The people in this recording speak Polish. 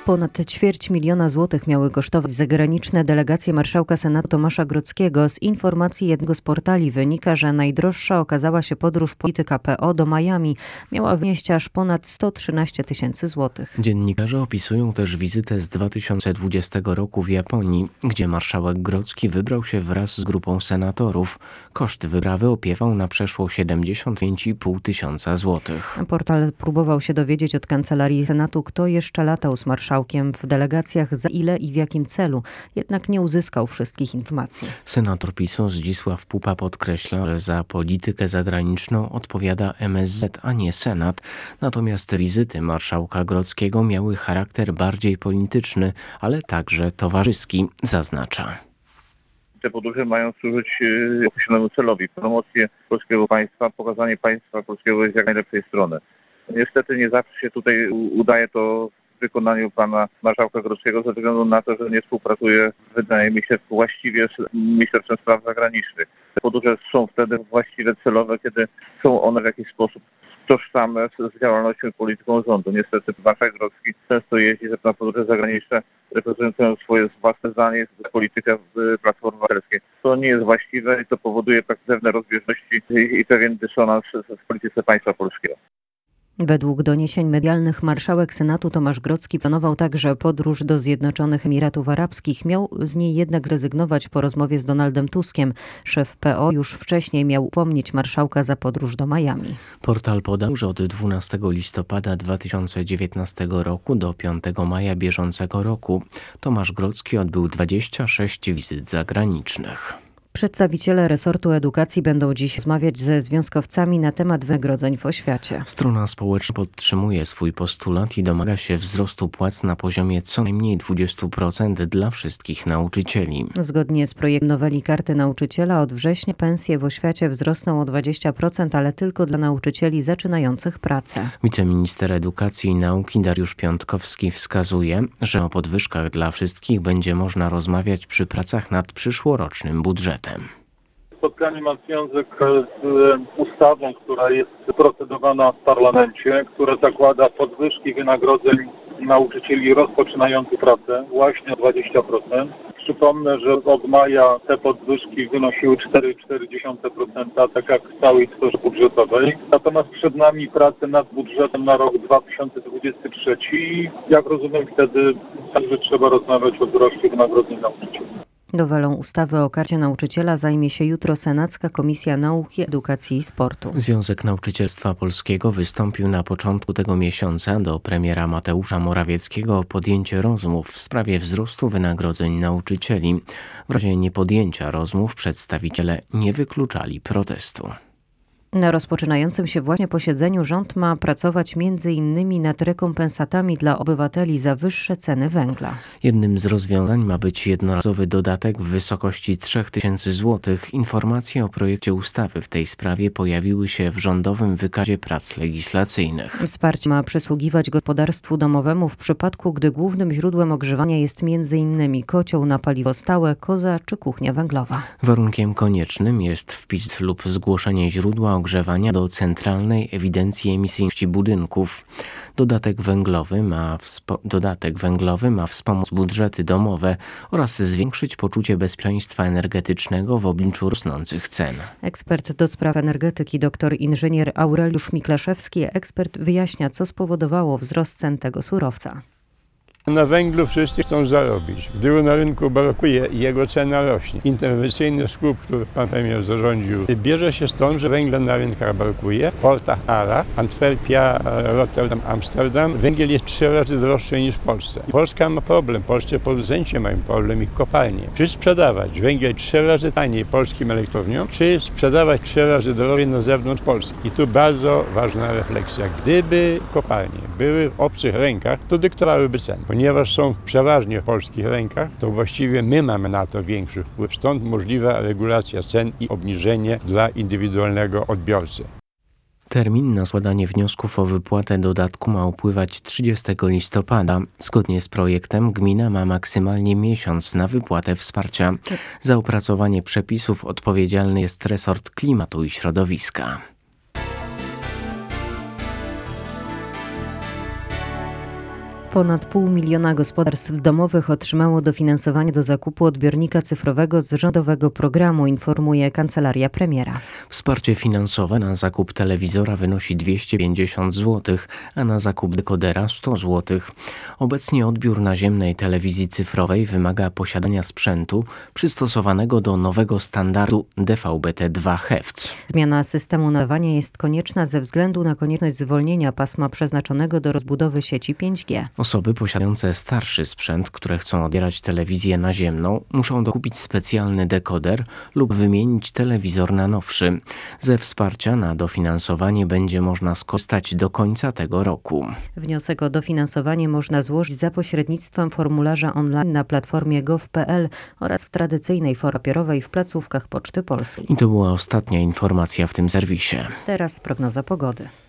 Ponad 250 000 złotych miały kosztować zagraniczne delegacje marszałka Senatu Tomasza Grodzkiego. Z informacji jednego z portali wynika, że najdroższa okazała się podróż polityka PO do Miami. Miała wynieść aż ponad 113 000 złotych. Dziennikarze opisują też wizytę z 2020 roku w Japonii, gdzie marszałek Grodzki wybrał się wraz z grupą senatorów. Koszt wyprawy opiewał na przeszło 75,5 tysiąca złotych. Portal próbował się dowiedzieć od Kancelarii Senatu, kto jeszcze latał z marszałkiem w delegacjach, za ile i w jakim celu. Jednak nie uzyskał wszystkich informacji. Senator PiS-u Zdzisław Pupa podkreśla, że za politykę zagraniczną odpowiada MSZ, a nie Senat. Natomiast wizyty marszałka Grodzkiego miały charakter bardziej polityczny, ale także towarzyski, zaznacza. Te podróże mają służyć określonemu celowi, promocję polskiego państwa, pokazanie państwa polskiego z jak najlepszej strony. Niestety nie zawsze się tutaj udaje to w wykonaniu pana marszałka Grodzkiego ze względu na to, że nie współpracuje, wydaje mi się, właściwie z Ministerstwem Spraw Zagranicznych. Te podróże są wtedy właściwie celowe, kiedy są one w jakiś sposób tożsame z działalnością i polityką rządu. Niestety marszałek Grodzki często jeździ na podróże zagraniczne, reprezentując swoje własne zdanie, politykę Platformy Obywatelskiej. To nie jest właściwe i to powoduje pewne rozbieżności i pewien dysonans w polityce państwa polskiego. Według doniesień medialnych marszałek Senatu Tomasz Grodzki planował także podróż do Zjednoczonych Emiratów Arabskich. Miał z niej jednak zrezygnować po rozmowie z Donaldem Tuskiem. Szef PO już wcześniej miał upomnieć marszałka za podróż do Miami. Portal podał, że od 12 listopada 2019 roku do 5 maja bieżącego roku Tomasz Grodzki odbył 26 wizyt zagranicznych. Przedstawiciele resortu edukacji będą dziś rozmawiać ze związkowcami na temat wynagrodzeń w oświacie. Strona społeczna podtrzymuje swój postulat i domaga się wzrostu płac na poziomie co najmniej 20% dla wszystkich nauczycieli. Zgodnie z projektem noweli Karty Nauczyciela od września pensje w oświacie wzrosną o 20%, ale tylko dla nauczycieli zaczynających pracę. Wiceminister Edukacji i Nauki Dariusz Piątkowski wskazuje, że o podwyżkach dla wszystkich będzie można rozmawiać przy pracach nad przyszłorocznym budżetem. Spotkanie ma związek z ustawą, która jest procedowana w parlamencie, która zakłada podwyżki wynagrodzeń nauczycieli rozpoczynających pracę właśnie o 20%. Przypomnę, że od maja te podwyżki wynosiły 4,4%, tak jak w całej sferze budżetowej. Natomiast przed nami prace nad budżetem na rok 2023 i jak rozumiem wtedy także trzeba rozmawiać o wzroście wynagrodzeń nauczycieli. Nowelą ustawy o Karcie Nauczyciela zajmie się jutro Senacka Komisja Nauki, Edukacji i Sportu. Związek Nauczycielstwa Polskiego wystąpił na początku tego miesiąca do premiera Mateusza Morawieckiego o podjęcie rozmów w sprawie wzrostu wynagrodzeń nauczycieli. W razie niepodjęcia rozmów przedstawiciele nie wykluczali protestu. Na rozpoczynającym się właśnie posiedzeniu rząd ma pracować m.in. nad rekompensatami dla obywateli za wyższe ceny węgla. Jednym z rozwiązań ma być jednorazowy dodatek w wysokości 3000 zł. Informacje o projekcie ustawy w tej sprawie pojawiły się w Rządowym Wykazie Prac Legislacyjnych. Wsparcie ma przysługiwać gospodarstwu domowemu w przypadku, gdy głównym źródłem ogrzewania jest m.in. kocioł na paliwo stałe, koza czy kuchnia węglowa. Warunkiem koniecznym jest wpis lub zgłoszenie źródła ogrzewania do Centralnej Ewidencji Emisyjności Budynków. Dodatek węglowy ma wspomóc budżety domowe oraz zwiększyć poczucie bezpieczeństwa energetycznego w obliczu rosnących cen. Ekspert do spraw energetyki dr inżynier Aureliusz Miklaszewski wyjaśnia, co spowodowało wzrost cen tego surowca. Na węglu wszyscy chcą zarobić. Gdy na rynku brakuje i jego cena rośnie. Interwencyjny skup, który pan premier zarządził, bierze się stąd, że węgla na rynkach brakuje. W portach Ara, Antwerpia, Rotterdam, Amsterdam węgiel jest 3 razy droższy niż w Polsce. Polska ma problem, polscy producenci mają problem, ich kopalnie. Czy sprzedawać węgiel 3 razy taniej polskim elektrowniom, czy sprzedawać 3 razy drożej na zewnątrz Polski? I tu bardzo ważna refleksja. Gdyby kopalnie były w obcych rękach, to dyktowałyby ceny. Ponieważ są przeważnie w polskich rękach, to właściwie my mamy na to większy wpływ. Stąd możliwa regulacja cen i obniżenie dla indywidualnego odbiorcy. Termin na składanie wniosków o wypłatę dodatku ma upływać 30 listopada. Zgodnie z projektem gmina ma maksymalnie miesiąc na wypłatę wsparcia. Za opracowanie przepisów odpowiedzialny jest resort klimatu i środowiska. Ponad 500 000 gospodarstw domowych otrzymało dofinansowanie do zakupu odbiornika cyfrowego z rządowego programu, informuje Kancelaria Premiera. Wsparcie finansowe na zakup telewizora wynosi 250 zł, a na zakup dekodera 100 zł. Obecnie odbiór naziemnej telewizji cyfrowej wymaga posiadania sprzętu przystosowanego do nowego standardu DVB-T2 Hz. Zmiana systemu nadawania jest konieczna ze względu na konieczność zwolnienia pasma przeznaczonego do rozbudowy sieci 5G. Osoby posiadające starszy sprzęt, które chcą odbierać telewizję naziemną, muszą dokupić specjalny dekoder lub wymienić telewizor na nowszy. Ze wsparcia na dofinansowanie będzie można skorzystać do końca tego roku. Wniosek o dofinansowanie można złożyć za pośrednictwem formularza online na platformie gov.pl oraz w tradycyjnej formie papierowej w placówkach Poczty Polskiej. I to była ostatnia informacja w tym serwisie. Teraz prognoza pogody.